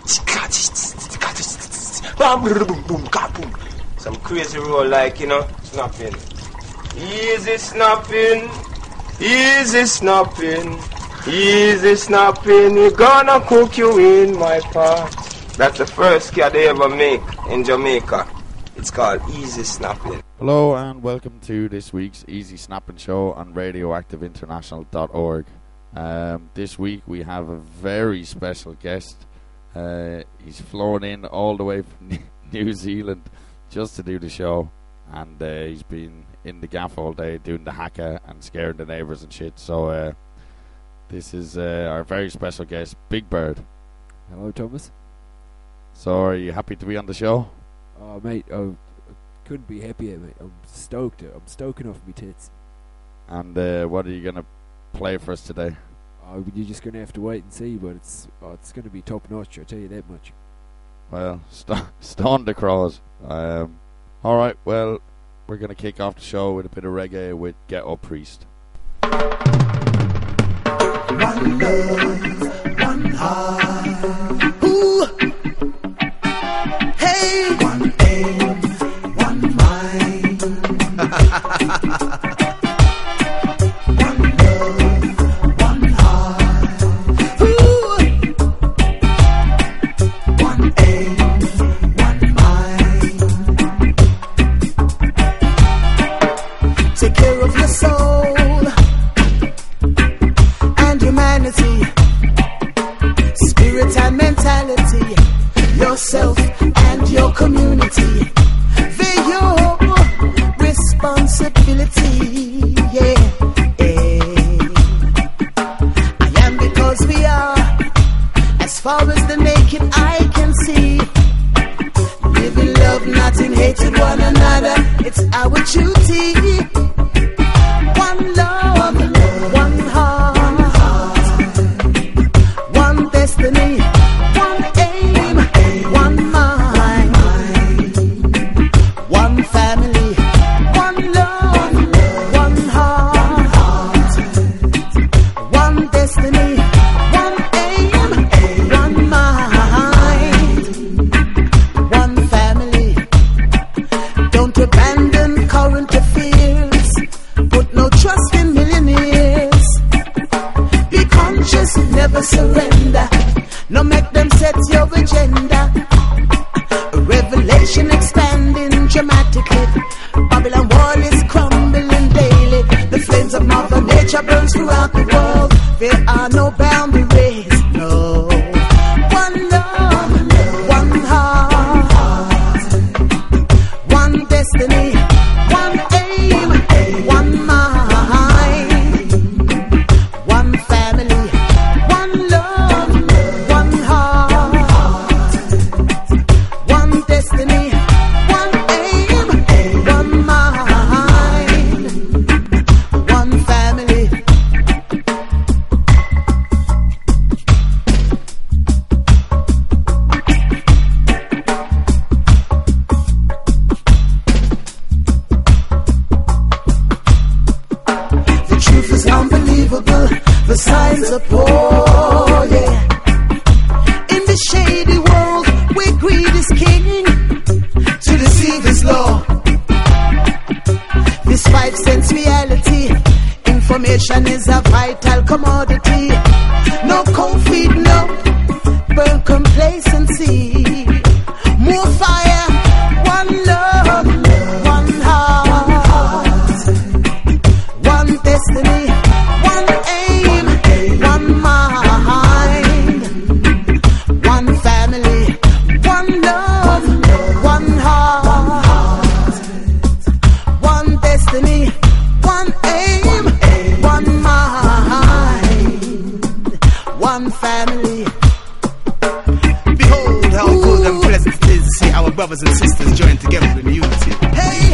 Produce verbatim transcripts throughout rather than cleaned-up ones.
Some crazy roll like, you know, snapping. Easy snapping, easy snapping, easy snapping. We gonna cook you in my pot. That's the first kid they ever make in Jamaica. It's called Easy Snapping. Hello and welcome to this week's Easy Snapping show on radioactive international dot org. Um, this week we have a very special guest. Uh, he's flown in all the way from New Zealand just to do the show, and uh, he's been in the gaff all day doing the haka and scaring the neighbours and shit. So uh, this is uh, our very special guest, Big Bird. Hello, Thomas. So are you happy to be on the show? Oh, mate, oh, I couldn't be happier, mate. I'm stoked. I'm stoking off my tits. And uh, what are you going to play for us today? Oh, you're just going to have to wait and see, but it's oh, it's going to be top notch, I'll tell you that much. Well, st- stone the crows. Um, Alright, well, we're going to kick off the show with a bit of reggae with Ghetto Priest. One love, one heart. Ooh. Hey, one aim, one mind. One love, one heart. Ooh. One aim, one mind. Take care of your soul and humanity, spirit and mentality, yourself and your community. They're your responsibility. Yeah, yeah. I am because we are, as far as the naked eye can see. Live in love, not in hatred one another. It's our duty. One love, one heart, one destiny, one aim, one mind, one family, one love, one heart, one destiny, one aim, one mind, one family. Don't abandon current affairs. Put no trust in millionaires. Be conscious, never surrender. No make them set your agenda. Revelation expanding dramatically. Babylon wall is crumbling daily. The flames of Mother Nature burns throughout the world. There are no boundaries, no. One love, one heart, one destiny, one aim, one mind, one family, one love, one heart, one destiny, one aim, one mind, one family. The truth is unbelievable, the signs are poor, yeah. In the shady world where greed is king, to deceive is law. This five sense reality, information is a vital commodity. No cold feet, no burn complacency. More fire, one love, one heart, one destiny, one aim, one mind, one family, one love, one heart, one destiny, one aim, one mind, one family. Behold how good and pleasant it is to see our brothers and sisters join together in unity. Hey!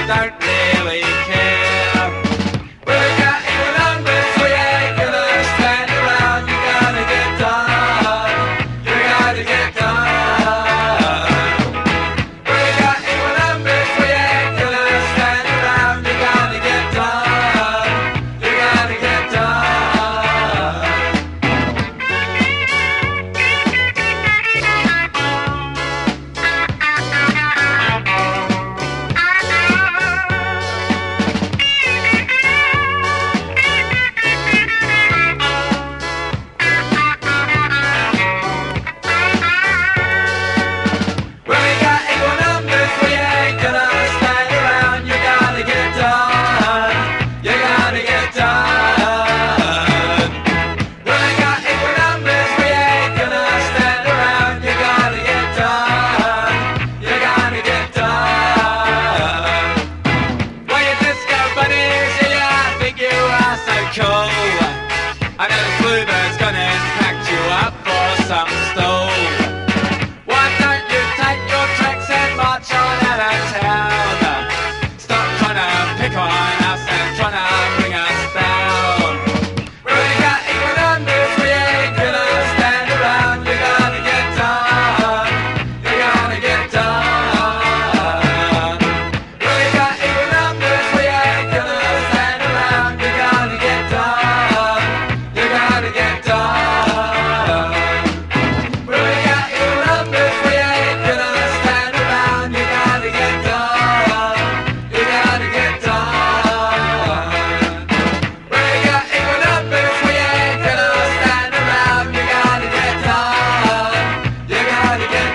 don't really care. We got evil numbers, we ain't gonna stand around. You gotta get done, you gotta get done. We got evil numbers, we ain't gonna stand around. You gotta get done, you gotta get done. We got equal numbers, we ain't gonna stand around. You gotta get done, you gotta get done. We got equal numbers, we ain't gonna stand around. You gotta get done, you gotta get done. Well, you disco bunnies, yeah, I think you are so cool. I know the bluebird's gonna impact you up for some stool. Why don't you take your tricks and march on out of town? Stop trying to pick on us and trying to bring us down. We got equal numbers, we ain't gonna stand around. You gotta get done, you gotta get done. We got equal numbers, we ain't gonna stand around. You gotta get done, you gotta get done. We got equal numbers, we ain't gonna stand around. You gotta get done, you gotta get done. We got equal numbers, we ain't gonna stand around. You gotta get done, you gotta get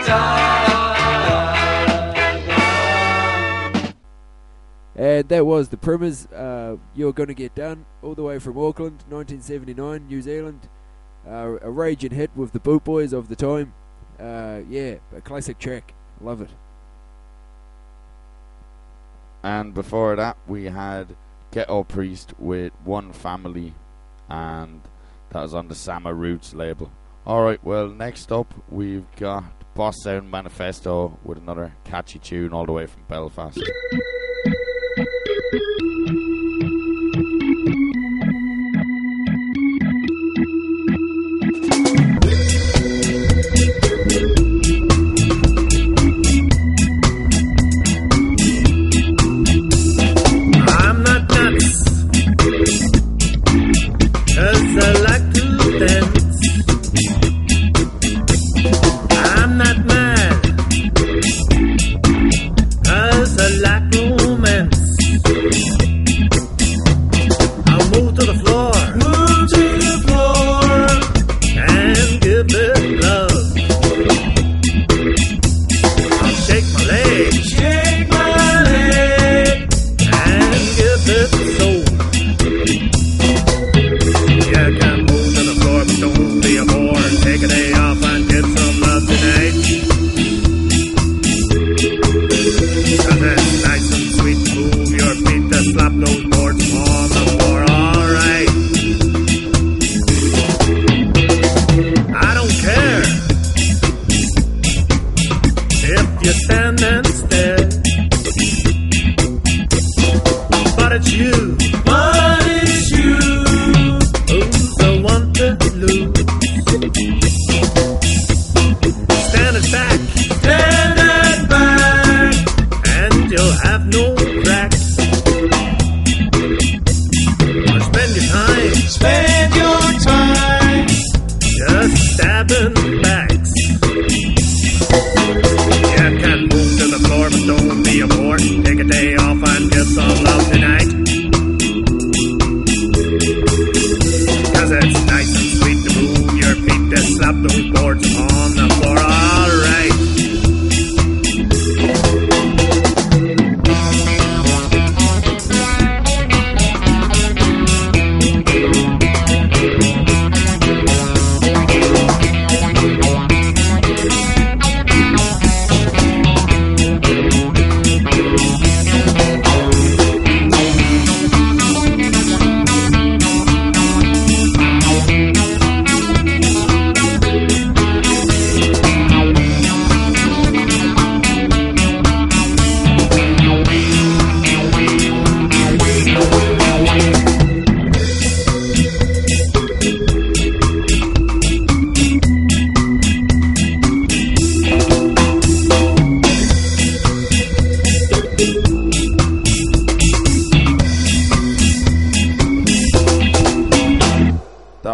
done. And that was the Primmers. Uh, You're Gonna Get Done, all the way from Auckland, nineteen seventy-nine, New Zealand. Uh, a raging hit with the Boot Boys of the time. Uh, yeah, a classic track. Love it. And before that, we had Ghetto Priest with One Family, and that was on the Sama Roots label. Alright, well, next up, we've got Boss Sound Manifesto with another catchy tune all the way from Belfast. I'm not nuts, 'cause I like to dance. I'm not mad, 'cause I like romance.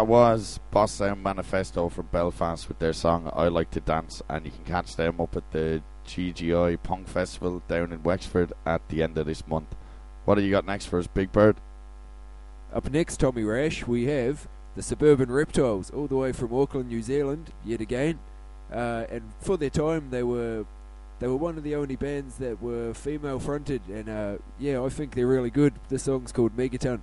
was Boss Sound Manifesto from Belfast with their song I Like to Dance, and you can catch them up at the G G I Punk Festival down in Wexford at the end of this month. What have you got next for us, Big Bird? Up next, Tommy Rash, we have the Suburban Reptiles, all the way from Auckland, New Zealand, yet again. Uh, and for their time, they were they were one of the only bands that were female fronted, and uh, yeah, I think they're really good. The song's called Megaton.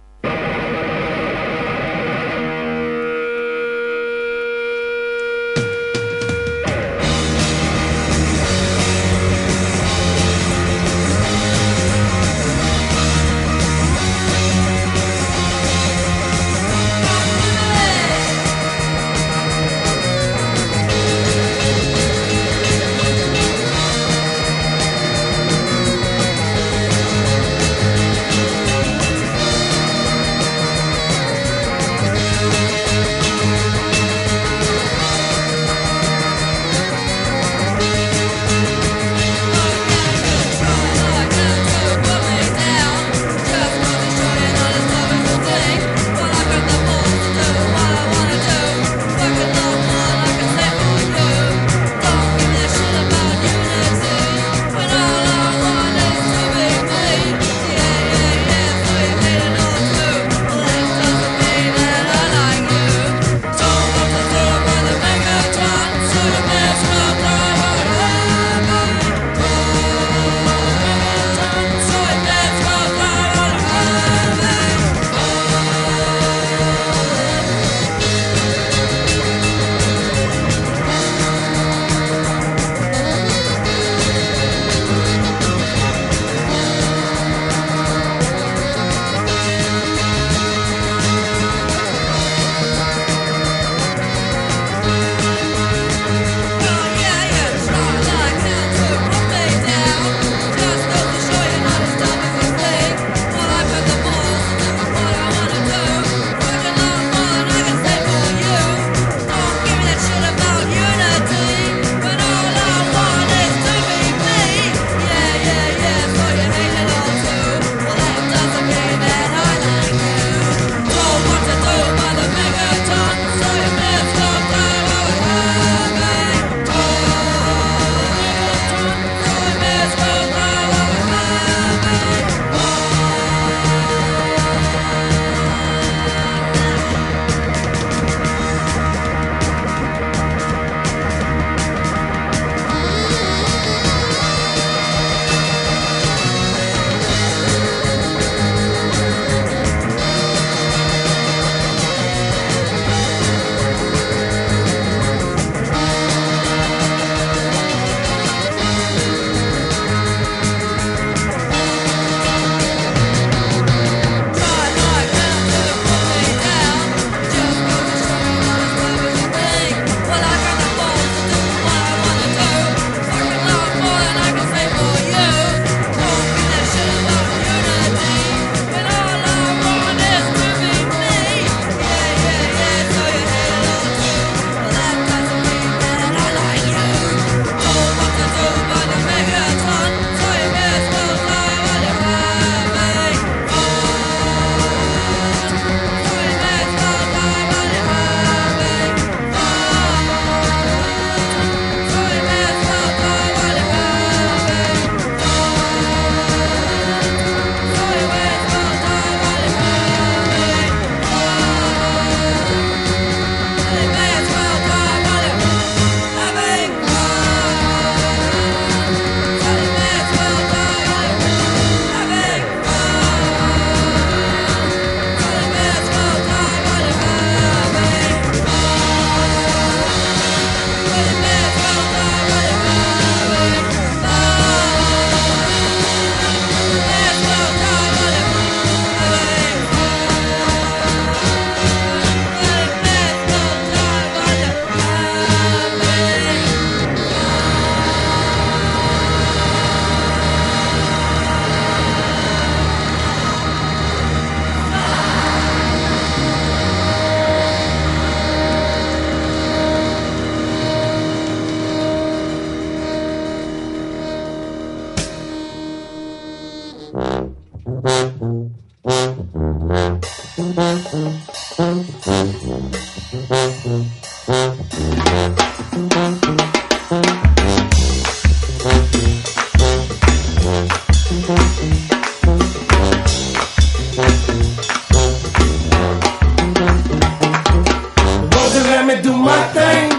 Won't you let me do my thing?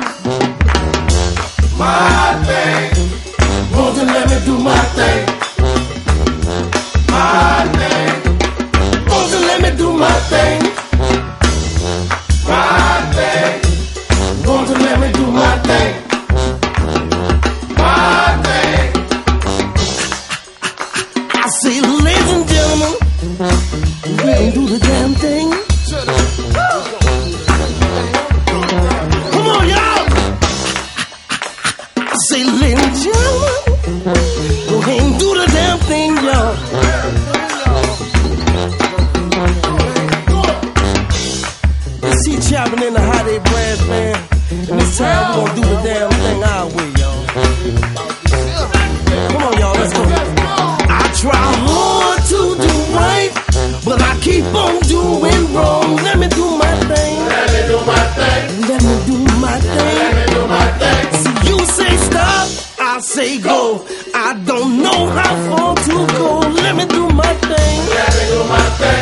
My thing. Won't you let me do my thing? My thing. Won't you let me do my thing? My thing. Won't you let me do my thing? My thing. I say, ladies and gentlemen, let me do the damn thing. Come on, y'all. I say, ladies and gentlemen, go ahead and do the damn thing, y'all. You see chopping in the hot eight brass band, and this time we gonna do the damn thing our way, y'all. Come on, y'all, let's go. I try hard to do right, but I keep on doing wrong. Let me do my thing. Let me do my thing. Let me do my thing. Let me do my thing. See, you say stop, I say go. I don't know how far to go. Let me do my thing. Let me do my thing.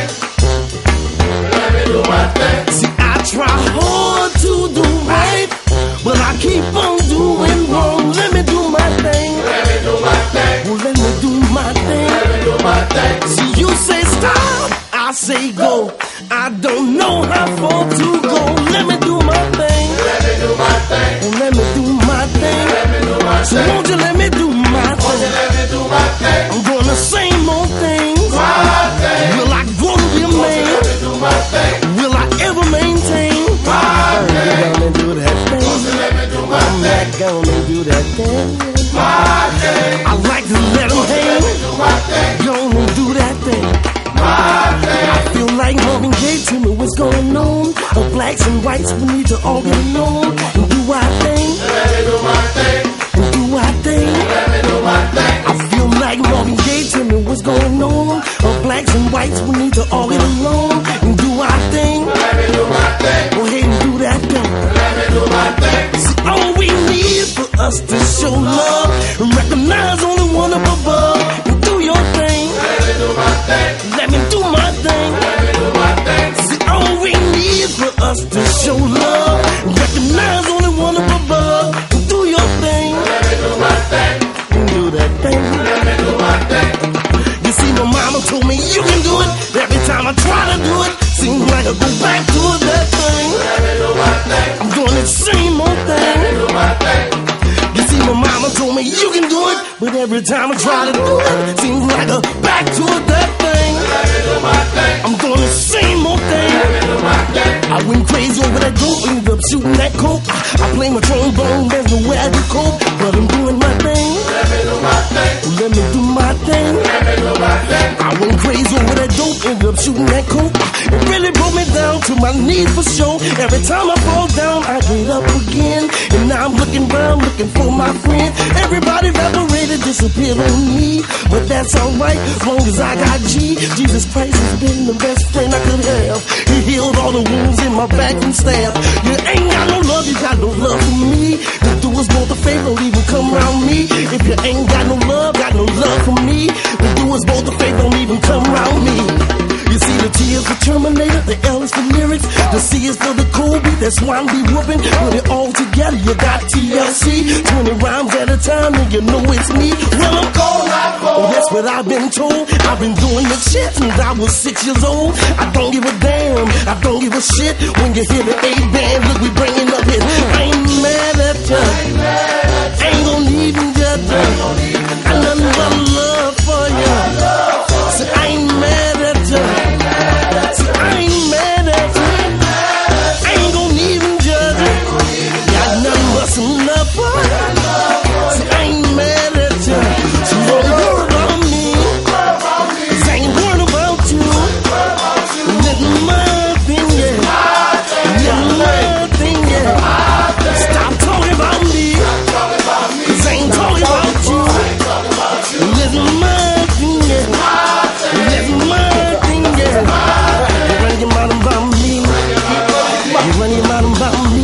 Let me do my thing. See, I try hard to do right, but I keep on doing wrong. Let me do my thing. Let me do my thing. Well, let me do my thing. Let me do my thing. See, you say stop, I say go. I don't know how far to go. Let me do my thing. Let me do my thing. Well, let me do my thing. Let me do my thing. So won't you let me do my thing? Won't you let me do my thing? I'm doing the same old things. My thing. Will I grow to be a man? Let me do my thing. Will I ever maintain? My thing. Gonna do that thing. Won't you let me do my I'm thing? I'm not gonna do that thing. My thing. I like to let them hang. Let me do my thing. Gonna do that thing. My thing. I feel like Marvin Gaye, tell me what's going on. Of blacks and whites, we need to all get along and do our thing. Let me do my thing. And do our thing. Let me do my thing. I feel like Marvin Gaye, tell me what's going on. Of blacks and whites, we need to all get along and do our thing. Let me do my thing. Go ahead and do that thing. Let me do my thing. See, all we need for us to show love and recognize only one up above and do your thing. Let me do my thing. Let me do my thing. Let me do my thing. See, all we need for us to show love and recognize only one up above and do your thing. Let me do my thing. And do that thing. Let me do my thing. You see, my mama told me you can do it. Every time I try to do it, seems like I go back to that thing. Let me do my thing. I'm doing the same old thing. Let me do my thing. You see, my mama told me you can do it, but every time I try to do it, seems like a back to that thing. Let me do my thing. I'm doing the same old thing. Let me do my thing. I went crazy over that dope, ended up shooting that coke. I play my trombone, there's no way I do coke, but I'm doing my thing. Let me do my thing. Let me do my thing. Let me do my thing. I went crazy over that dope, ended up shooting that coke. It really broke me down to my knees for sure. Every time I fall down, I get up again. And now I'm looking around, looking for my friend. Everybody evaporated, disappeared on me. But that's alright, as long as I got G. Jesus Christ has been the best friend I could have. He healed all the wounds in my back and staff. You ain't got no love, you got no love for me. Then do us both a favor, don't even come around me. If you ain't got no love, got no love for me, then do us both a favor, don't even come around me. You see the T is for Terminator, the L is for lyrics, the C is for the Kobe, that's why I'm be whooping. Put it all together, you got T L C, twenty rhymes at a time, and you know it's me. Well, I'm cold, I'm cold. Oh, that's what I've been told. I've been doing the shit since I was six years old. I don't give a damn, I don't give a shit. When you hear the A band, look, we bringing up hits. I ain't mad at ya, I ain't gon' even judge ya. I nothing but love for ya. So I ain't mad at ya. So I ain't mad at ya. I ain't gon' even judge ya. Got nothing but some love for ya. So I ain't mad at ya. So don't worry about me, 'cause I ain't worried about you. Little my thing, yeah. Little my thing, yeah. Stop talking about me, 'cause I ain't talking about you. Little my thing, yeah. Little my thing, yeah. You run your mouth about me. You run your mouth about me.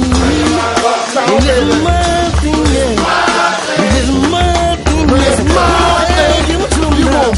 Little my thing, yeah. Little my thing, yeah. Give it to me. You won't battle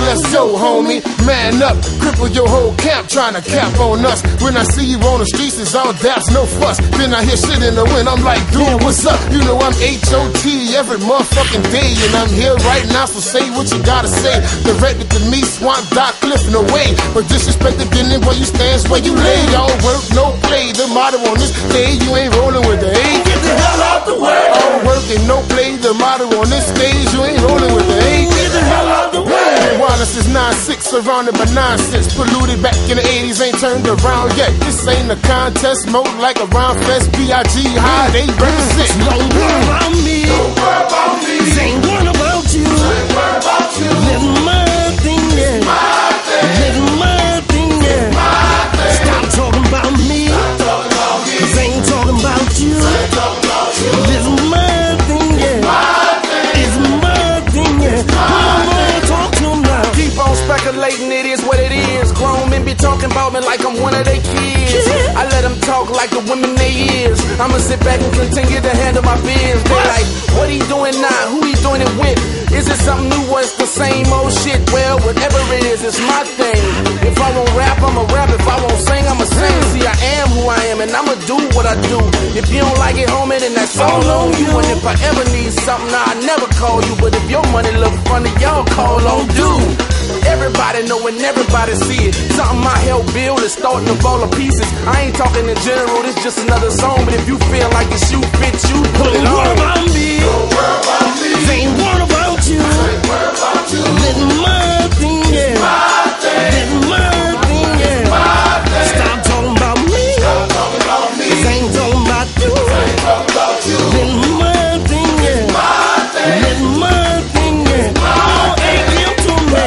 let's go, homie. Man up, cripple your whole camp, trying to cap on us. When I see you on the streets, it's all daps, no fuss. Then I hear shit in the wind, I'm like, dude, what's up? You know I'm H O T every motherfucking day, and I'm here right now, so say what you gotta say. Directed to me, Swamp Doc, Cliff, no way. But disrespected, then where you stand, where you lay. All work, no play. The motto on this day, you ain't rolling with the A. Get the hell out the way. All work and no play. The motto on this stage, you ain't rolling with the A. Get the hell out the way. Wallace is nine six, surrounded by nonsense. Polluted back in the eighties, ain't turned around yet. This ain't a contest, mode like a round fest. B I G high, they represent. Don't worry about me. Don't worry about me. This ain't one about you. Ain't worry about you. Living my thing, yeah. My thing. Living my thing, yeah. My thing. Stop talking about me. Stop talking about me. Cause I ain't talking about you. Ain't talking about you. Living my thing, yeah. My thing. It's my thing, yeah. Come on, talk to them now. Keep on speculating, it is what it is. Grown men be talking about me like I'm one of their kids. I let them talk like the women they is. I'ma sit back and continue to handle my biz. They like, what he doing now? Who he doing it with? Is it something new or it's the same old shit? Well, whatever it is, it's my thing. If I won't rap, I'ma rap. If I won't sing, I'ma sing. See, I am who I am and I'ma do what I do. If you don't like it, homie, then that's all on you. And if I ever need something, I never call you. But if your money look funny, y'all call on dude. Everybody know and everybody see it. Something I help build is starting to fall to pieces. I ain't talking in general, this just another song. But if you feel like the shoe fits you, put it Don't worry on. about me. Don't worry about me. This ain't one about you. Ain't worry about you. Living my thing, yeah. My thing. Living my thing, yeah. My thing. Stop talking about me. Stop talking about me. Cause I ain't talking about you. Ain't talking about you. Living my thing, yeah. My thing. Living my thing, yeah. Come on, hey, give to me.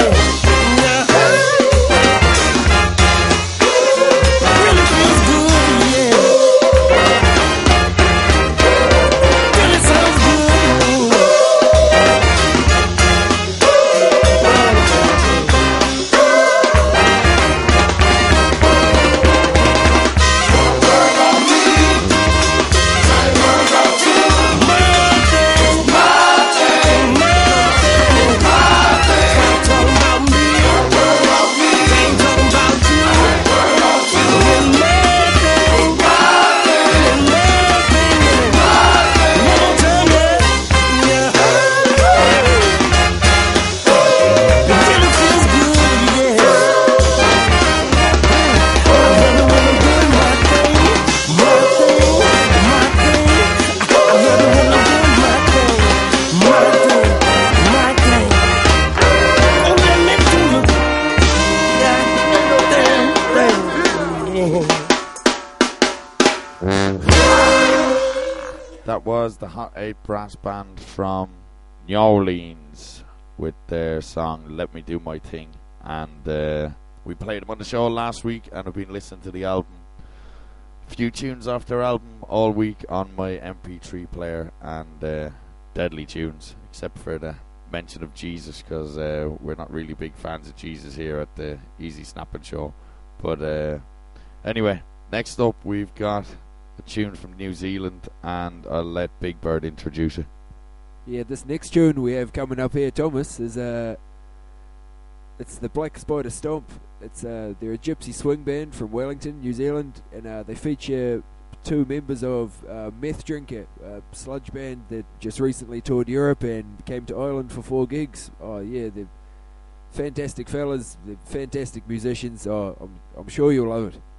Yeah. Really feels good, yeah. Really sounds good. That was the Hot eight Brass Band from New Orleans with their song Let Me Do My Thing. And uh, we played them on the show last week, and I've been listening to the album, a few tunes off their album all week on my M P three player, and uh, deadly tunes, except for the mention of Jesus, because uh, we're not really big fans of Jesus here at the Easy Snapping Show. But uh, anyway, next up we've got a tune from New Zealand, and I'll let Big Bird introduce it. Yeah, this next tune we have coming up here, Thomas, is uh, it's the Black Spider Stomp. It's uh, they're a gypsy swing band from Wellington, New Zealand, and uh, they feature two members of uh, Meth Drinker, a sludge band that just recently toured Europe and came to Ireland for four gigs. Oh yeah, they're fantastic fellas, they're fantastic musicians. Oh, I'm, I'm sure you'll love it.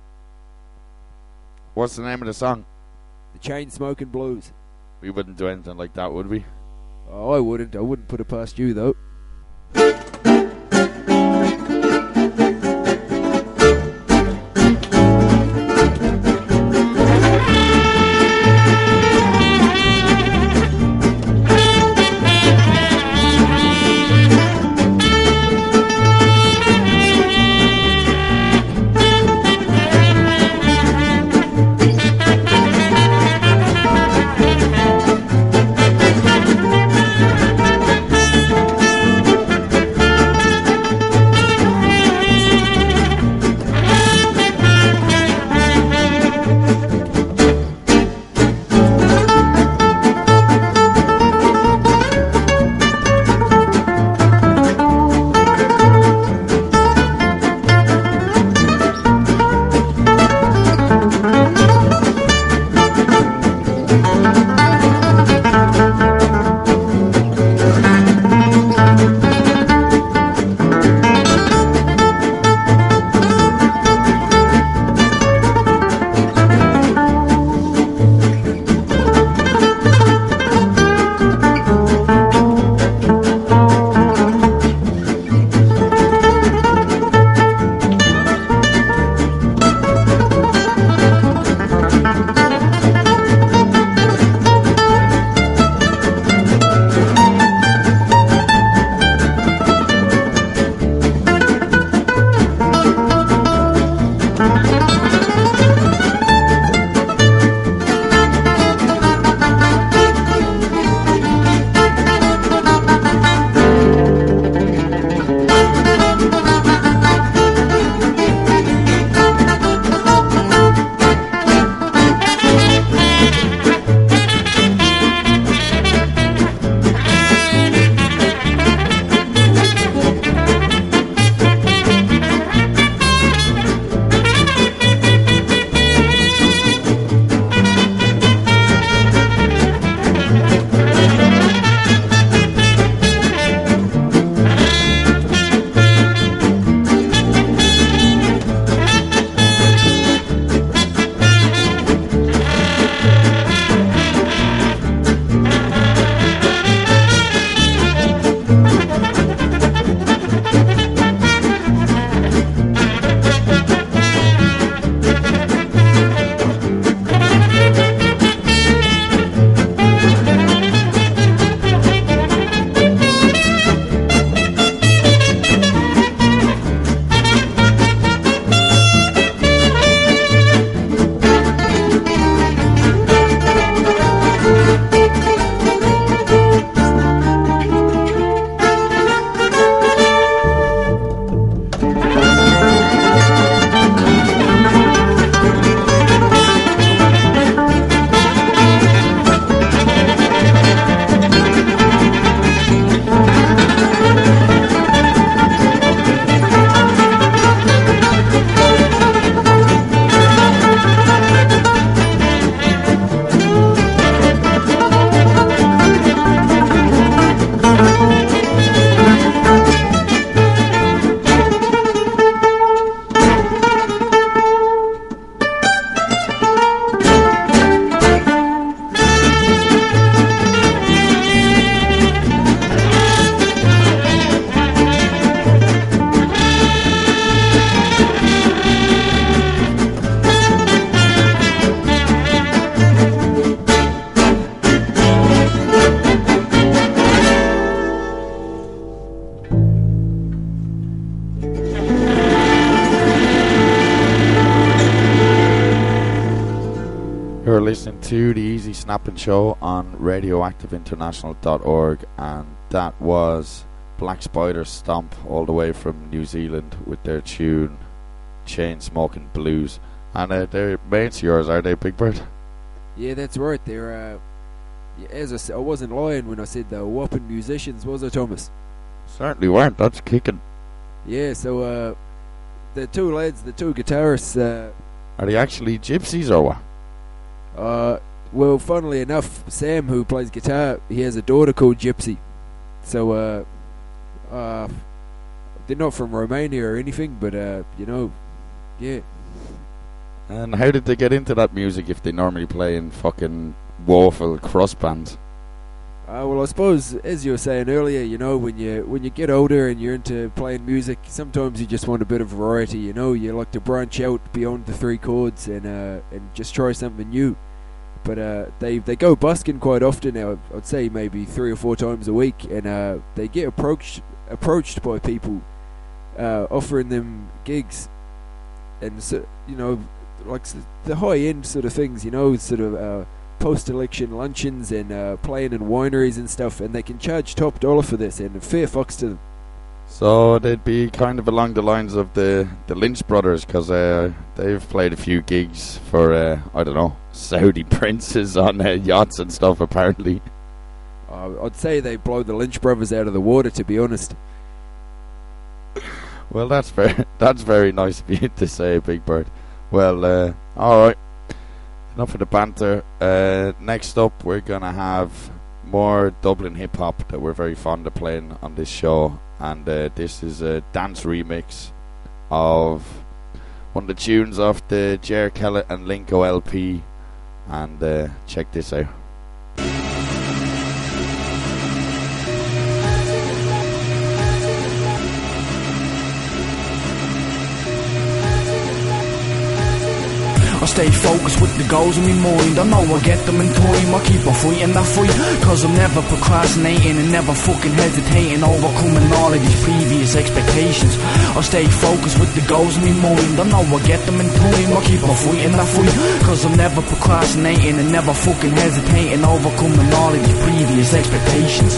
What's the name of the song? The Chain Smoking Blues. We wouldn't do anything like that, would we? Oh, I wouldn't. I wouldn't put it past you, though. listening to the Easy Snapping Show on radioactive international dot org, and that was Black Spider Stomp all the way from New Zealand with their tune Chain Smoking Blues. And uh, they're mates of yours, are they, Big Bird? Yeah, that's right. They're, uh, yeah, as I said, I wasn't lying when I said they were whopping musicians, was I, Thomas? Certainly weren't. That's kicking. Yeah, so uh, the two lads, the two guitarists. Uh, Are they actually gypsies or what? Uh, well, funnily enough, Sam, who plays guitar, he has a daughter called Gypsy. So, uh, uh, they're not from Romania or anything, but, uh, you know, yeah. And how did they get into that music if they normally play in fucking woeful cross bands? Uh, well, I suppose, as you were saying earlier, you know, when you when you get older and you're into playing music, sometimes you just want a bit of variety, you know. You like to branch out beyond the three chords and uh, and just try something new. But uh, they they go busking quite often now. I'd say maybe three or four times a week, and uh, they get approached approached by people uh, offering them gigs, and so, you know, like the high end sort of things, you know, sort of. Uh, post-election luncheons and uh, playing in wineries and stuff, and they can charge top dollar for this, and fair fucks to them. So they'd be kind of along the lines of the, the Lynch brothers, because uh, they've played a few gigs for, uh, I don't know, Saudi princes on uh, yachts and stuff, apparently. Uh, I'd say they blow the Lynch brothers out of the water, to be honest. Well, that's very, that's very nice of you to say, Big Bird. Well, uh, alright. Enough of the banter. Uh, next up, we're going to have more Dublin hip-hop that we're very fond of playing on this show. And uh, this is a dance remix of one of the tunes off the Jer Kellett and Linko L P. And uh, check this out. I stay focused with the goals in my mind. I know I get them in time. I keep on fighting that fight, cause I'm never procrastinating and never fucking hesitating, overcoming all of these previous expectations. I stay focused with the goals in my mind. I know I get them in time. I keep on fighting that fight, cause I'm never procrastinating and never fucking hesitating, overcoming all of these previous expectations.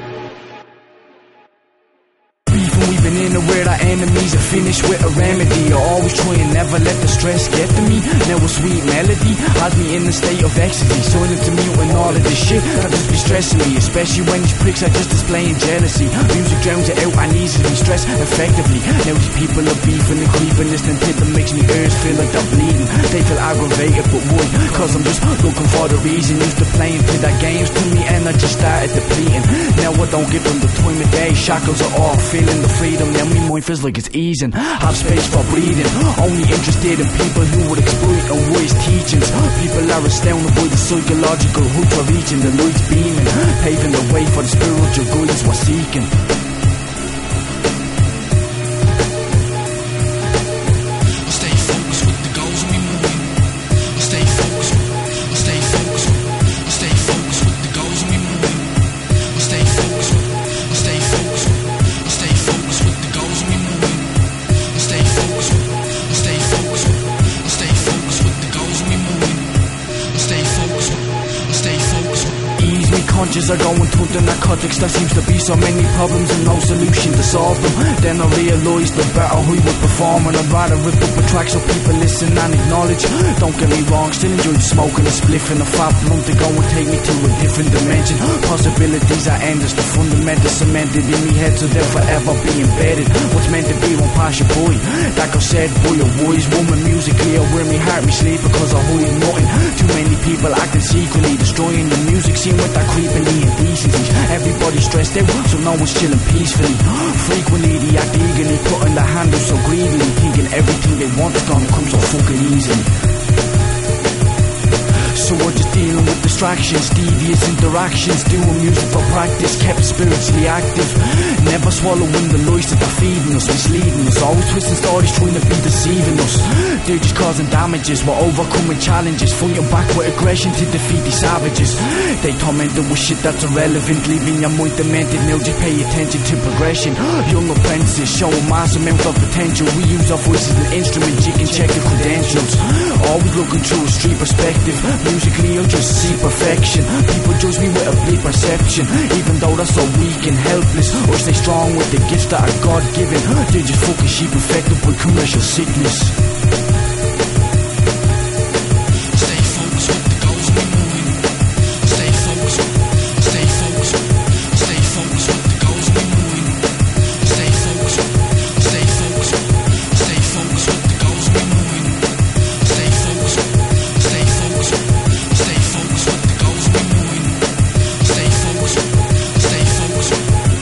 Where our enemies are finished with a remedy. I always try and never let the stress get to me. Now a sweet melody has me in a state of ecstasy, signing to mute and all of this shit that just be stressing me, especially when these pricks are just displaying jealousy. Music drowns it out and easily stress effectively. Now these people are beefing and creeping, listening to them makes me ears feel like they're bleeding. They feel aggravated, but why? Cause I'm just looking for the reason. Used to playing to their games till me energy started depleting. Now I don't give them the time of day. Shackles are off, feeling the freedom. Now me mind feels like it's easing. Have space for breathing. Only interested in people who would exploit and waste teachings. People are astounded by the psychological hook for reaching the lights beaming, paving the way for the spiritual guidance we're seeking. Are going to the narcotics. There seems to be so many problems and no solution to solve them. Then I realised the better who would perform, and I'd rather rip up a track so people listen and acknowledge. Don't get me wrong, still enjoy the smoke and the spliff and the fat blunt to go and take me to a different dimension. Possibilities are endless, the fundamentals cemented in me head, so they'll forever be embedded. What's meant to be won't pass you by. That got said by a wise woman musically. I wear me heart, me sleep because I hide nothing. Too many people acting secretly, destroying the music scene with that creeping indecencies. Everybody's stressed out, so no one's chilling peacefully. Frequently they act eagerly, putting their hand up so greedily, thinking everything they want is gonna come so fucking easily. So we're just dealing with distractions, devious interactions, doing music for practice, kept spiritually active, never swallowing the lies that they're feeding us, misleading us, always twisting stories, trying to be deceiving us. They're just causing damages, we're overcoming challenges, fighting back with aggression to defeat these savages. They torment us with shit that's irrelevant, leaving your mind demented. Now just pay attention to progression. Young apprentices showing mass amount of potential. We use our voices as an instrument, you can check the credentials. Always looking through a street perspective. Musically I just see perfection. People judge me with a bleak perception, even though they're so weak and helpless. Or stay strong with the gifts that are God-given. They're just fucking sheep infected by commercial sickness. Stay focused with the goals we moving. Stay focused, stay focused, stay focused with the goals we moving. Stay focused, stay focused, stay focused with the goals we moving. Stay focused, stay focused, stay focused with the goals we moving. Stay focused, stay focused.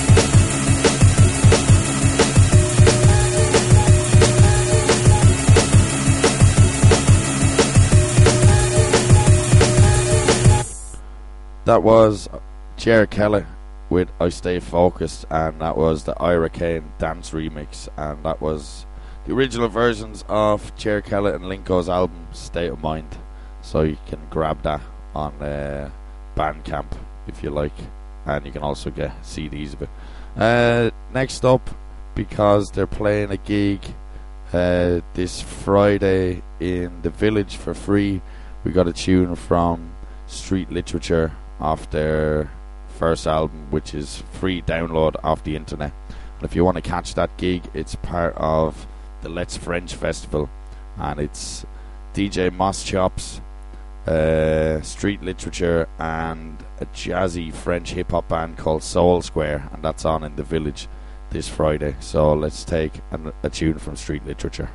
That was Jer Keller with I Stay Focused, and that was the Ira Kane dance remix, and that was the original versions of Jer Keller and Linko's album State of Mind. So you can grab that on uh, Bandcamp if you like, and you can also get C Ds of it. Uh, next up, because they're playing a gig uh, this Friday in the Village for free, we got a tune from Street Literature off their first album, which is free download off the internet. And if you want to catch that gig, it's part of the Let's French Festival, and it's D J Moss Chops, uh, Street Literature, and a jazzy French hip-hop band called Soul Square, and that's on in the Village this Friday. So let's take an, a tune from Street Literature.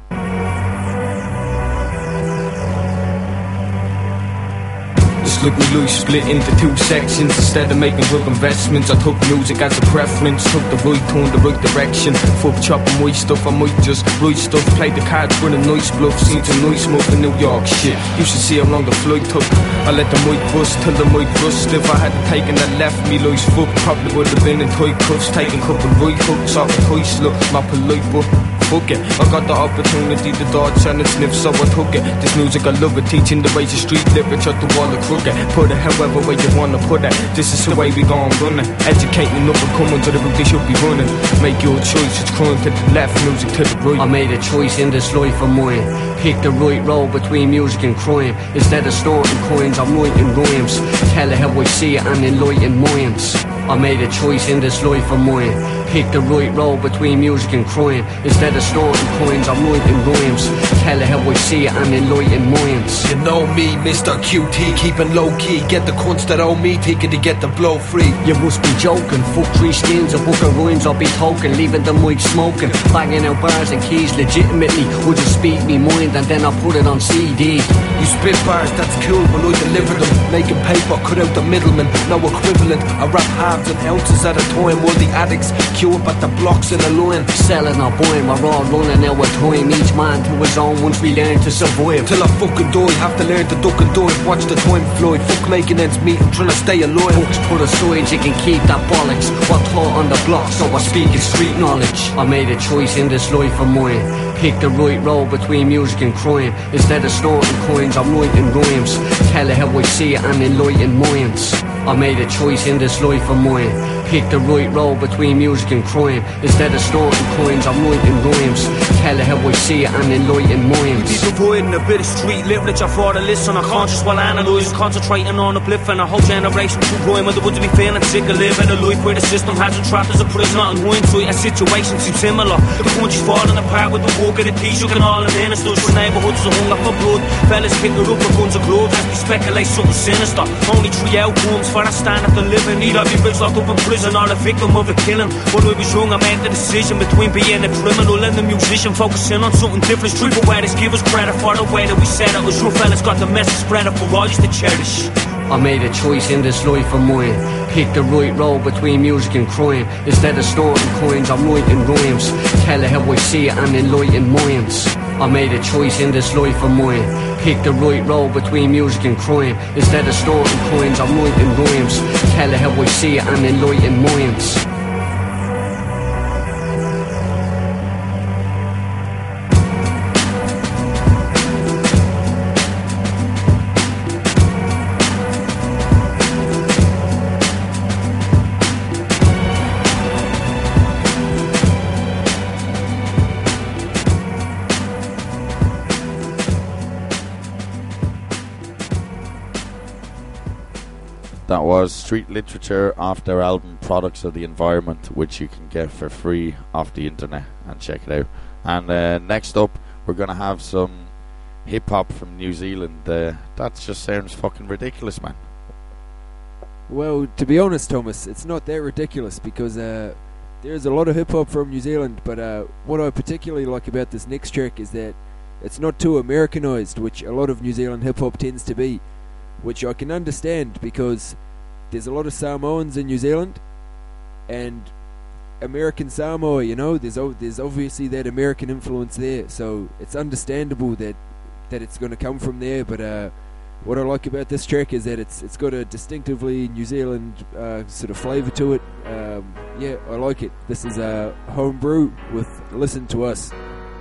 Look me loose, split into two sections. Instead of making good investments, I took music as a preference. Took the right tone, the right direction. Fuck chopping my stuff, I might just write stuff. Play the cards with a nice bluff. Seen some nice smoke in New York shit. You should see how long the flight took. I let the mic bust till the mic rust. If I hadn't taken that left, me life's foot probably would have been in tight cuffs. Taking couple right hooks off a toy slip. My polite but fuck it, I got the opportunity to dodge and sniff, so I took it. This music I love it, teaching the ways of street literature to all the crooked. Put it however way you wanna put it. This is the way we gon' run it. Educating up and coming to the route they should be running. Make your choice, it's crime to the left, music to the right. I made a choice in this life of mine. Pick the right road between music and crime. Instead of snorting coins, I'm writing rhymes. Tell it how I see it and enlighten minds. I made a choice in this life of mine. Pick the right road between music and crime. Instead of snorting coins, I'm writing rhymes. Tell it how I see it and enlighten minds. You know me, Mister Q T, keeping low key. Get the cunts that owe me, taking to get the blow free. You must be joking. Fuck three skins, a book of rhymes, I'll be token. Leaving the mic smoking, banging out bars and keys legitimately. Would you speak me mind and then I put it on C D. You spit bars, that's cool when I deliver them. Making paper, cut out the middleman, no equivalent. I rap halves and ounces at a time, while the addicts queue up at the blocks in a line. Selling or buying, we're all running our time. Each man to his own once we learn to survive. Till I fucking die, have to learn to duck and dive. Watch the time fly, fuck making ends meet and trying to stay alive. Books put aside, you can keep that bollocks. We're taught on the block, so I speak in street knowledge. I made a choice in this life of mine. Pick the right road between music and crime. Instead of snorting coins, I'm writing rhymes. Tell it how I see it and enlighten minds. I made a choice in this life of mine. Pick the right road between music and crime. Instead of snorting coins, I'm writing rhymes. Tell it how I see it and enlighten minds. Be avoiding a bit of street literature for the listener. Conscious while analysing, concentrating on uplifting a whole generation through rhyme. Whether would be feeling sick of living a life where the system hasn't trapped as a prisoner. And hindsight, a situation seems similar. The country's falling apart with the work of the teeth. You can all administer for neighbourhoods of hunger for blood. Fellas pick her up with guns and gloves as we speculate something sinister. Only three outcomes for a stand at the living. Either be rich locked up in prison or a victim of a killing. When I was young I made the decision between being a criminal and a musician, focusing on something different. Street awareness, give us credit for the way that we said it was. You fellas got the message spread up for all just to cherish. I made a choice in this life of mine. Pick the right road between music and crime. Instead of snorting coins, I'm writing rhymes. Tell it how I see it and enlighten minds. I made a choice in this life of mine. Pick the right road between music and crime. Instead of snorting coins, I'm writing rhymes. Tell it how I see it and enlighten minds. That was Street Literature off their album Products of the Environment, which you can get for free off the internet and check it out. And uh, next up, we're going to have some hip-hop from New Zealand. Uh, that just sounds fucking ridiculous, man. Well, to be honest, Thomas, it's not that ridiculous because uh, there's a lot of hip-hop from New Zealand, but uh, what I particularly like about this next track is that it's not too Americanized, which a lot of New Zealand hip-hop tends to be, which I can understand because there's a lot of Samoans in New Zealand and American Samoa, you know, there's o- there's obviously that American influence there, so it's understandable that, that it's going to come from there, but uh, what I like about this track is that it's it's got a distinctively New Zealand uh, sort of flavour to it. Um, yeah, I like it. This is a uh, Homebrew with Listen to Us.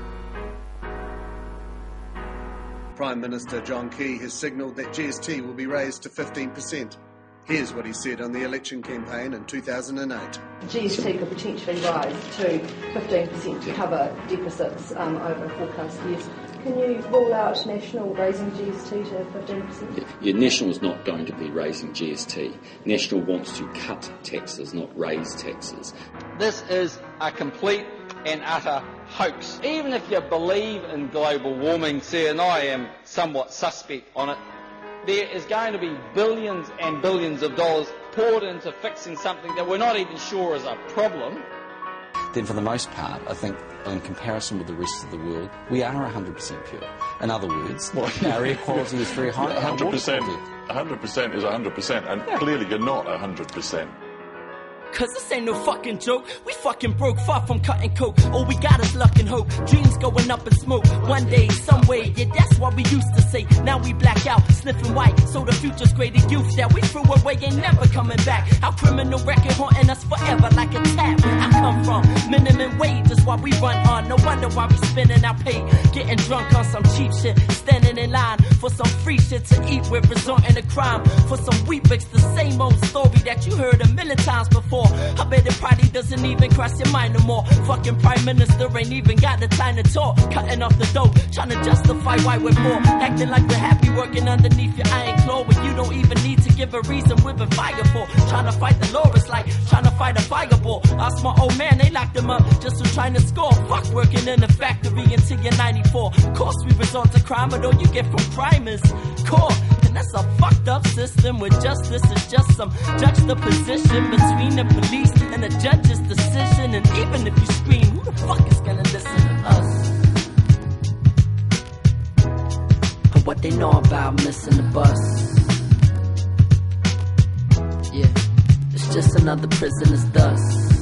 Prime Minister John Key has signalled that G S T will be raised to fifteen percent. Here's what he said on the election campaign in two thousand eight. G S T could potentially rise to fifteen percent to cover deficits um, over forecast years. Can you rule out National raising G S T to fifteen percent? Yeah, National is not going to be raising G S T. National wants to cut taxes, not raise taxes. This is a complete and utter hoax. Even if you believe in global warming, sir, and I am somewhat suspect on it, there is going to be billions and billions of dollars poured into fixing something that we're not even sure is a problem. Then for the most part, I think in comparison with the rest of the world, we are one hundred percent pure. In other words, well, our air quality is very high. one hundred percent, one hundred percent is one hundred percent, and yeah. Clearly you're not one hundred percent. Cause this ain't no fucking joke. We fucking broke, far from cutting coke. All we got is luck and hope. Dreams going up in smoke. One day, some way, yeah, that's what we used to say. Now we black out, sniffing white. So the future's greater youth that we threw away ain't never coming back. Our criminal record haunting us forever like a tap. I come from minimum wage is why we run on. No wonder why we spending our pay. Getting drunk on some cheap shit. Standing in line for some free shit to eat with, resorting to crime. For some Weet-Bix, the same old story that you heard a million times before. I bet it probably doesn't even cross your mind no more. Fucking Prime Minister ain't even got the time to talk. Cutting off the dope, trying to justify why we're poor. Acting like we're happy working underneath your iron claw when you don't even need to give a reason we've been fired for. Trying to fight the law is like trying to fight a fireball. Ask my old man, they locked him up just for trying to score. Fuck working in the factory until you're ninety-four. Of course we resort to crime, but all you get from crime is caught. That's a fucked up system where justice is just some juxtaposition between the police and the judge's decision. And even if you scream, who the fuck is gonna listen to us? And what they know about missing the bus. Yeah, it's just another prisoner's dust.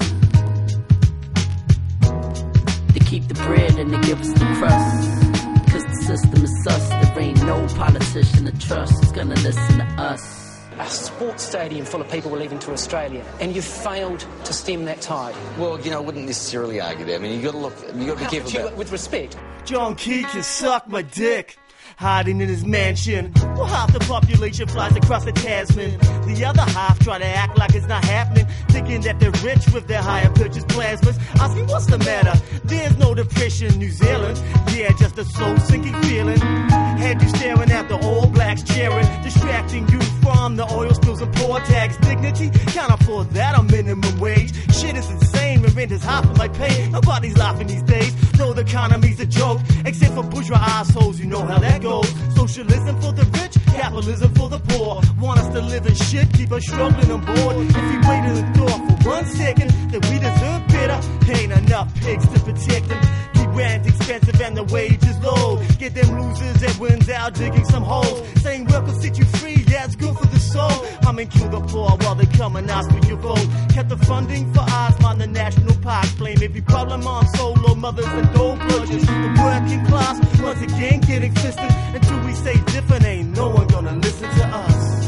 They keep the bread and they give us the crust. System is sus, there ain't no politician to trust who's gonna listen to us. A sports stadium full of people were leaving to Australia, and you failed to stem that tide. Well, you know, I wouldn't necessarily argue that. I mean, you got to look, you got to be careful you, about. With respect, John Key can suck my dick. Hiding in his mansion, well, half the population flies across the Tasman. The other half try to act like it's not happening, thinking that they're rich with their higher purchase plasmas. Asking what's the matter? There's no depression in New Zealand. Yeah, just a soul-sinking feeling. Had you staring at the All Blacks cheering, distracting you from the oil spills and poor tax dignity. Can't afford that on minimum wage. Shit is insane when rent is half of my pay. Nobody's laughing these days. No, the economy's a joke, except for bourgeois assholes. You know how that goes. Socialism for the rich, capitalism for the poor. Want us to live in shit, keep us struggling on board. If we wait in the door for one second, then we deserve better. Ain't enough pigs to protect them. Keep rent expensive and the wage is low. Get them losers that wins out digging some holes. Saying work will set you free, yeah, it's good for the soul. I'm in kill the poor while they come and ask for your vote. Kept the funding for us on the national parks. Blame every problem on solo mothers and dole bludgers. The working class once again getting fisted. Until we say different, ain't no one gonna listen to us.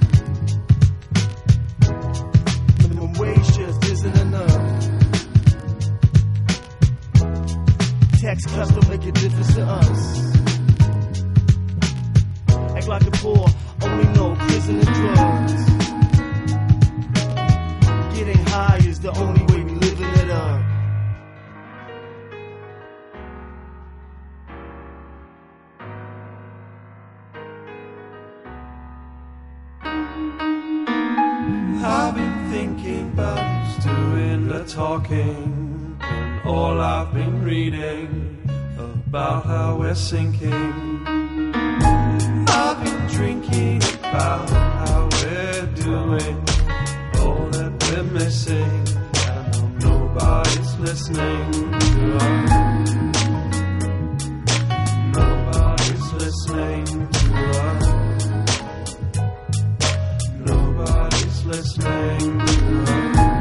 Minimum wage just isn't enough. Tax cuts don't make a difference to us. Act like the poor only know prison and drugs. Getting high is the only way we living it up. I've been thinking about who's doing the talking, and all I've been reading about how we're sinking. I've been drinking about how we're doing, all that we're missing. I know nobody's listening to us. Nobody's listening to us. Nobody's listening to us.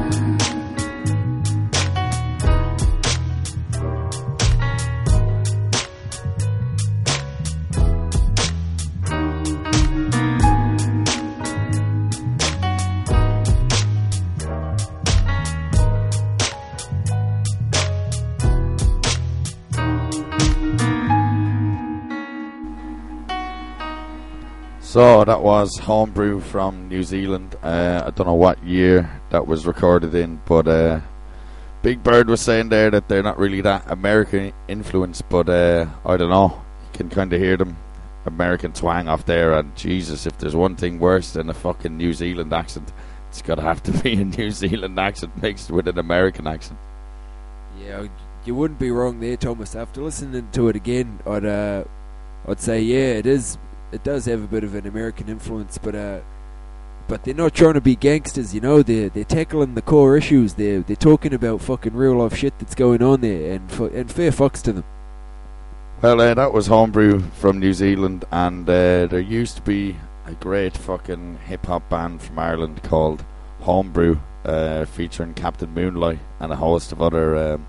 So that was Homebrew from New Zealand. Uh, I don't know what year that was recorded in, but uh, Big Bird was saying there that they're not really that American influenced, but uh, I don't know. You can kind of hear them American twang off there, and Jesus, if there's one thing worse than a fucking New Zealand accent, it's got to have to be a New Zealand accent mixed with an American accent. Yeah, you wouldn't be wrong there, Thomas. After listening to it again, I'd uh, I'd say yeah, it is. It does have a bit of an American influence, but uh, but they're not trying to be gangsters, you know. They're they're tackling the core issues. They're they're talking about fucking real life shit that's going on there, and fu- and fair fucks to them. Well, uh, that was Homebrew from New Zealand, and uh, there used to be a great fucking hip hop band from Ireland called Homebrew, uh, featuring Captain Moonlight and a host of other um,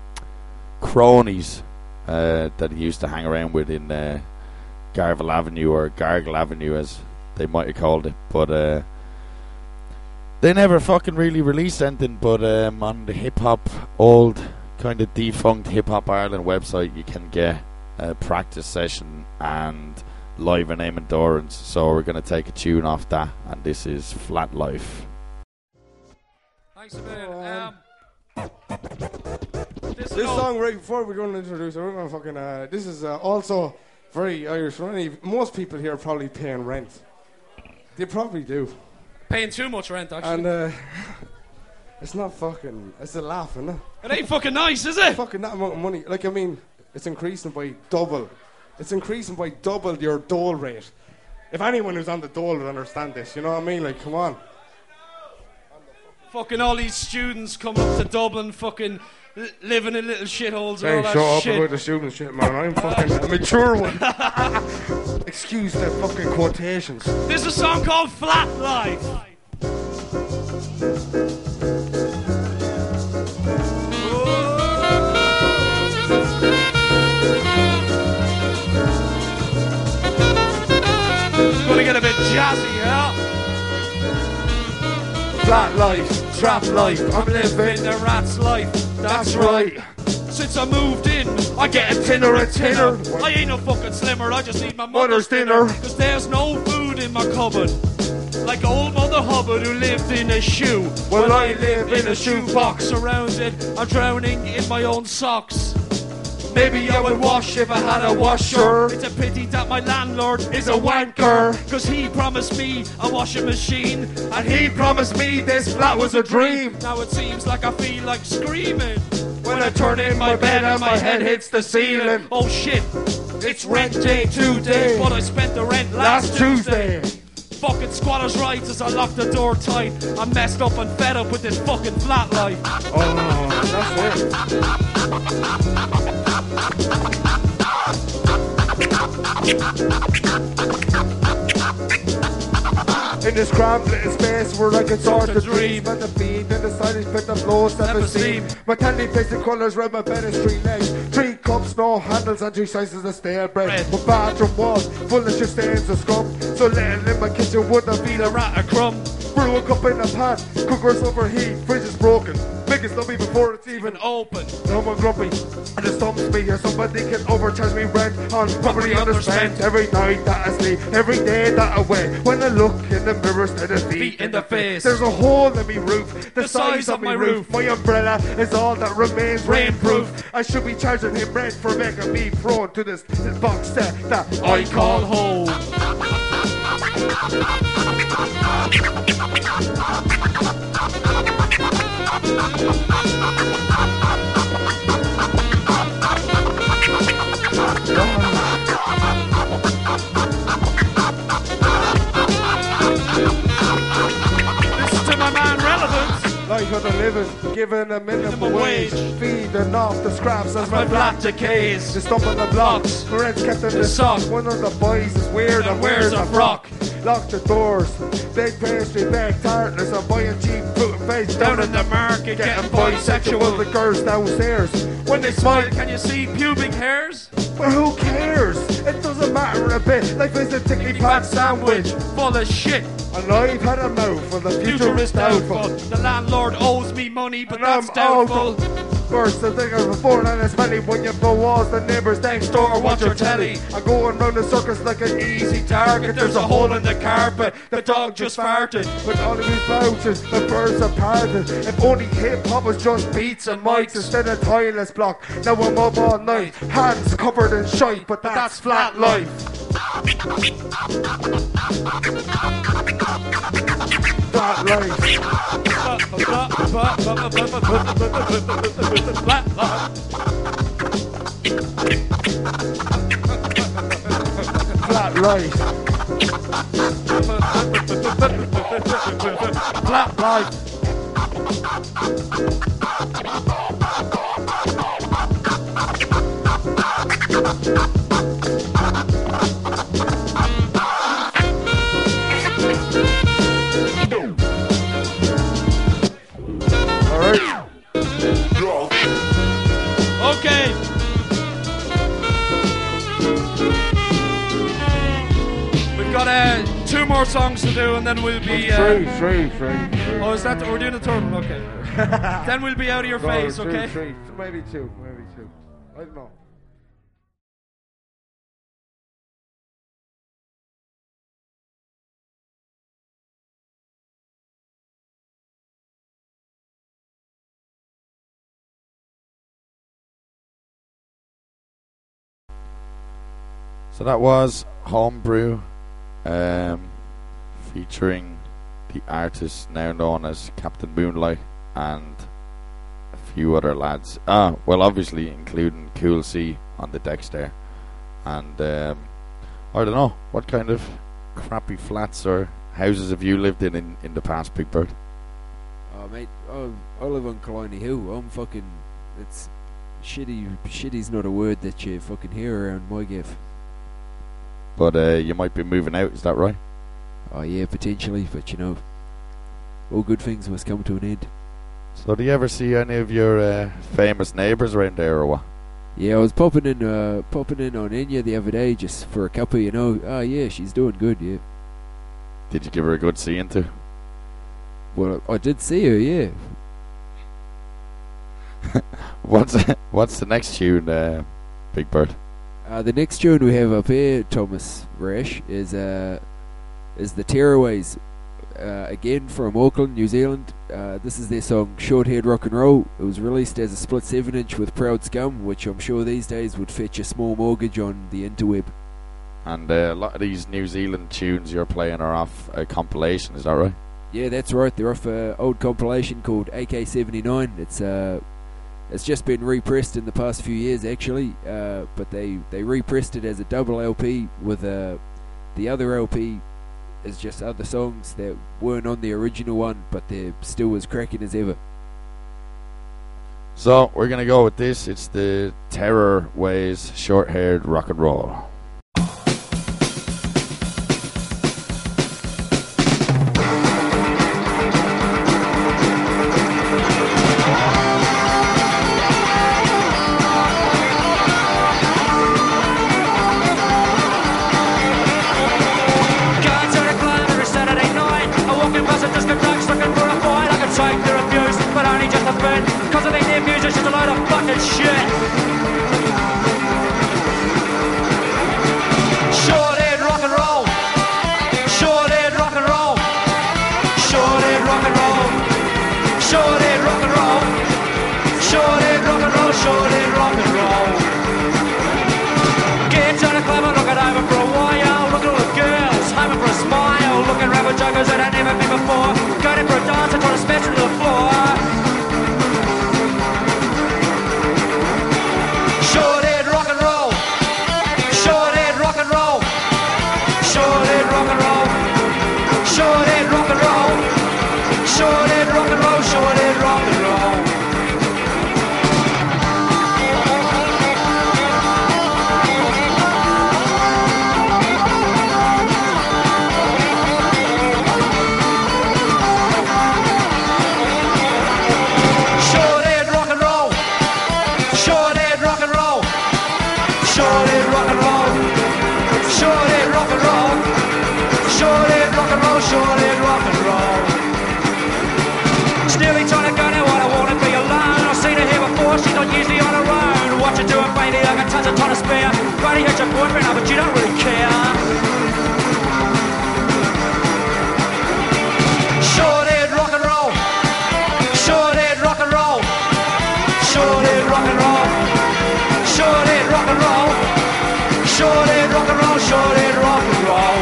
cronies uh, that he used to hang around with in. Uh, Gargle Avenue, or Gargle Avenue as they might have called it, but uh, they never fucking really released anything. But um, on the hip hop, old kind of defunct Hip Hop Ireland website, you can get a practice session and live in Eamon Doran's. So we're going to take a tune off that, and this is Flat Life. Thanks a minute. Um, this this song right before we're going to introduce it, we're going to fucking uh, this is uh, also very Irish. For any, most people here are probably paying rent. They probably do. Paying too much rent, actually. And uh, it's not fucking. It's a laugh, isn't it? It ain't fucking nice, is it? Fucking that amount of money. Like, I mean, it's increasing by double. It's increasing by double your dole rate. If anyone who's on the dole would understand this, you know what I mean? Like, come on. Fucking all these students coming up to Dublin, fucking l- living in little shitholes Hey, and all shut that up shit. about the student shit, man. I'm fucking a mature one. Excuse the fucking quotations. There's a song called Flat Life. It's gonna get a bit jazzy, yeah? Flat life, trap life, I'm living the rat's life. That's right. Since I moved in, I get a tinner, a tinner. I ain't no fucking slimmer, I just need my mother's dinner. Cause there's no food in my cupboard, like old Mother Hubbard who lived in a shoe. Well, I live in a shoebox. Surrounded, I'm drowning in my own socks. Maybe I would wash if I had a washer. It's a pity that my landlord is a wanker. Cause he promised me a washing machine, and he promised me this flat was a dream. Now it seems like I feel like screaming when I turn in my bed and my head hits the ceiling. Oh shit, it's rent day today, but I spent the rent last, last Tuesday. Fucking squatters' rights as I lock the door tight. I'm messed up and fed up with this fucking flat life. Oh, that's it. In this cramped little space where I can sort the dream, and the beat and the stylish bit of flow self-esteem. My candy pasted colours round my bed is three legs, three cups, no handles, and three slices of stale bread. My bathroom walls full of shit stains of scum, so little in my kitchen wouldn't be the rat a crumb. Brew a cup in a pan, cooker's overheat, fridge is broken, make it stubby before it's even open. No more grumpy, and it stumps me here. Somebody can overcharge me rent on property underspent. Every night that I sleep, every day that I wait, when I look in the mirror instead of feet in the face, there's a hole in me roof, the, the size, size of, of my roof. roof. My umbrella is all that remains rainproof. I should be charging him rent for making me prone to this, this box set that I, I call home. Listen to my man Relevance. Life of the living, given a minimum wage, feeding off the scraps as my My flat flat decays. They stump on the blocks, rents kept in the sock. One of the boys is weird and wears a frock. Lock the doors, big pastry, bag tartlets, I'm buying cheap fruit and veg Down in the market, getting bisexual. The girls downstairs, When they smile, can you see pubic hairs? but who cares? It doesn't matter a bit. Life is a tickly pat sandwich. Full of shit. And I've had a mouthful, the future, Future is is doubtful. doubtful. The landlord owes me money, but And that's I'm doubtful. First, the thing of before, and it's funny when you blow walls, the neighbours next door watch your telly. I'm going round the circus like an easy target. There's a hole in the carpet, the dog just farted. With all of these vouchers, the birds are parted. If only hip hop was just beats and mics instead of toilets block. Now I'm up all night, hands covered in shite, but that's flat life. Flat life. Flat life. Flat life. Flat life. Alright. Okay. We've got uh, two more songs to do, and then we'll be. Uh, Three, three, three. Oh, is that? We're doing the third one. Okay. Then we'll be out of your No, face. three, Okay. three. Maybe two, maybe two. I don't know. So that was Homebrew, um, featuring the artist now known as Captain Moonlight and a few other lads. Ah, well, obviously including Cool C on the decks there. And um, I don't know, what kind of crappy flats or houses have you lived in in, in the past, Big Bird? Oh mate, oh, I live on Colony Hill. I'm fucking. It's shitty. Shitty's not a word that you fucking hear around my gaff. But uh, you might be moving out, is that right? Oh yeah, potentially, but you know, all good things must come to an end. So do you ever see any of your uh, famous neighbours around there or what? Yeah, I was popping in, uh, popping in on Enya the other day just for a cuppa, you know. Oh yeah, she's doing good, yeah. Did you give her a good seeing too? Well, I did see her, yeah. What's what's the next tune, uh, Big Bird? Uh, the next tune we have up here, Thomas Rash, is uh, is the Tearaways, uh, again from Auckland, New Zealand. Uh, this is their song Short-Haired Rock and Roll. It was released as a split seven inch with Proud Scum, which I'm sure these days would fetch a small mortgage on the interweb. And uh, a lot of these New Zealand tunes you're playing are off a compilation, is that right? Yeah, that's right. They're off an old compilation called A K seventy-nine. It's uh, it's just been repressed in the past few years, actually. Uh, but they, they repressed it as a double L P with uh, the other L P is just other songs that weren't on the original one, but they're still as cracking as ever. So we're gonna go with this. It's the Terror Ways Short-Haired Rock and Roll. Cause I think their music's just a load of fucking shit. lady, I got tons and tons to spare. Try to hit your boyfriend, but you don't really care. Sure did rock and roll. Sure did rock and roll. Sure did rock and roll. Sure did rock and roll. Sure did rock and roll. Sure did rock and roll.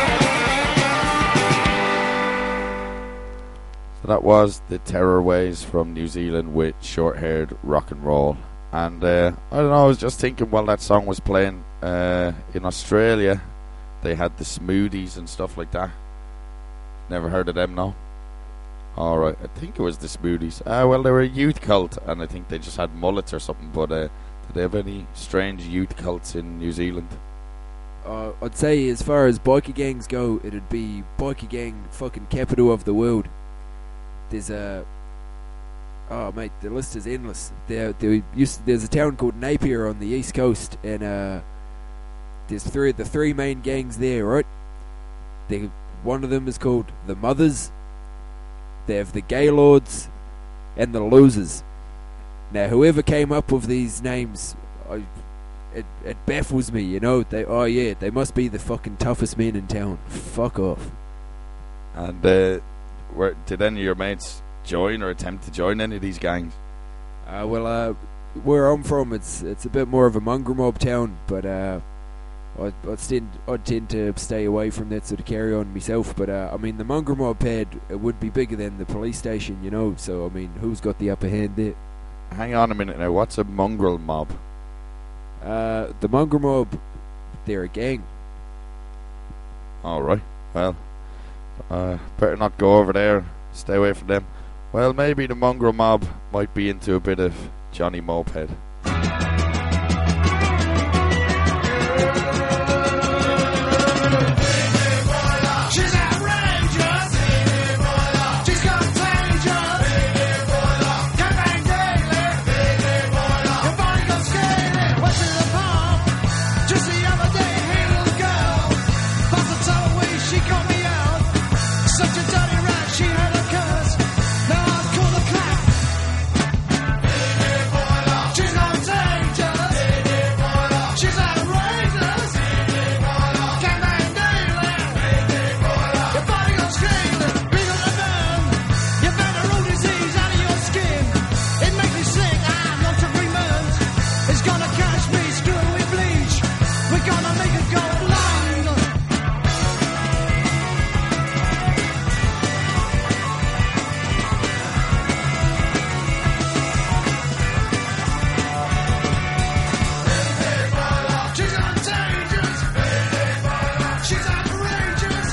So that was the Terrorways from New Zealand with Short-Haired Rock and Roll. And uh, I don't know, I was just thinking while that song was playing, uh, in Australia they had the Smoothies and stuff like that. Never heard of them, no? Alright, I think it was the Smoothies. Uh, well, they were a youth cult, and I think they just had mullets or something, but uh, did they have any strange youth cults in New Zealand? Uh, I'd say as far as biker gangs go, it'd be biker gang fucking capital of the world. There's a... Oh, mate, the list is endless. There, there used, there's a town called Napier on the east coast, and uh, there's three the three main gangs there, right? They, one of them is called the Mothers. They have the Gaylords and the Losers. Now, whoever came up with these names, I, it, it baffles me, you know. They, oh yeah, they must be the fucking toughest men in town. Fuck off. And uh, where, did any of your mates join or attempt to join any of these gangs? Uh, well, uh, where I'm from, it's it's a bit more of a mongrel mob town, but uh, I'd, I'd, tend, I'd tend to stay away from that sort of carry on myself. But uh, I mean, the mongrel mob pad, it would be bigger than the police station, you know. So I mean, who's got the upper hand there? Hang on a minute now. What's a mongrel mob? Uh, the mongrel mob, they're a gang. All right. Well, uh, better not go over there. Stay away from them. Well, maybe the mongrel mob might be into a bit of Johnny Moped. She's outrageous. She's contagious. Come back daily. Your body goes scaly. Went to the pub just the other day. Hey, little girl. By the time away, she got me out. Such a dirty rat. She heard a curse. Now I'd call the clap. She's contagious. She's outrageous. Come back daily. Your body goes scaly. Bigger than burn. You better roll disease out of your skin. It makes me sick. I'm not to remember. It's gonna catch me screwing with bleach. We're gonna make it go blind. She's contagious. She's outrageous.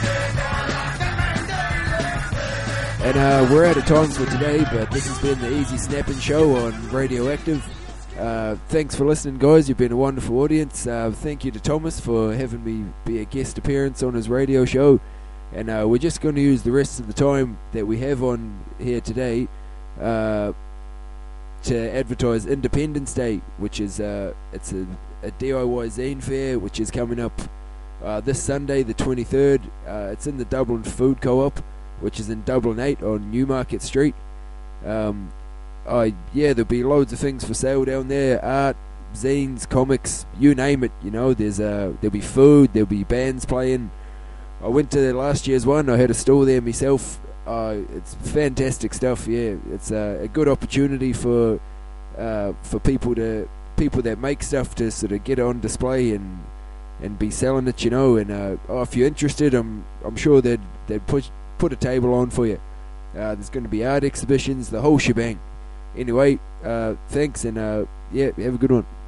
And uh, we're out of time for today, but this has been the Easy Snapping Show on Radioactive. Uh, thanks for listening, guys. You've been a wonderful audience. Uh, thank you to Thomas for having me be a guest appearance on his radio show. And uh, we're just going to use the rest of the time that we have on here today uh, to advertise Independence Day, which is uh, it's a, a D I Y zine fair, which is coming up uh, this Sunday, the twenty-third. Uh, it's in the Dublin Food Co-op, which is in Dublin eight on Newmarket Street. Um, I yeah, there'll be loads of things for sale down there: art, zines, comics, you name it. You know, there's uh, there'll be food, there'll be bands playing. I went to last year's one. I had a stall there myself. Uh, it's fantastic stuff. Yeah, it's uh, a good opportunity for uh, for people to people that make stuff to sort of get on display and and be selling it. You know, and uh, oh, if you're interested, I'm I'm sure they'd they'd put put a table on for you. Uh, there's going to be art exhibitions, the whole shebang. Anyway, uh, thanks, and uh, yeah, have a good one.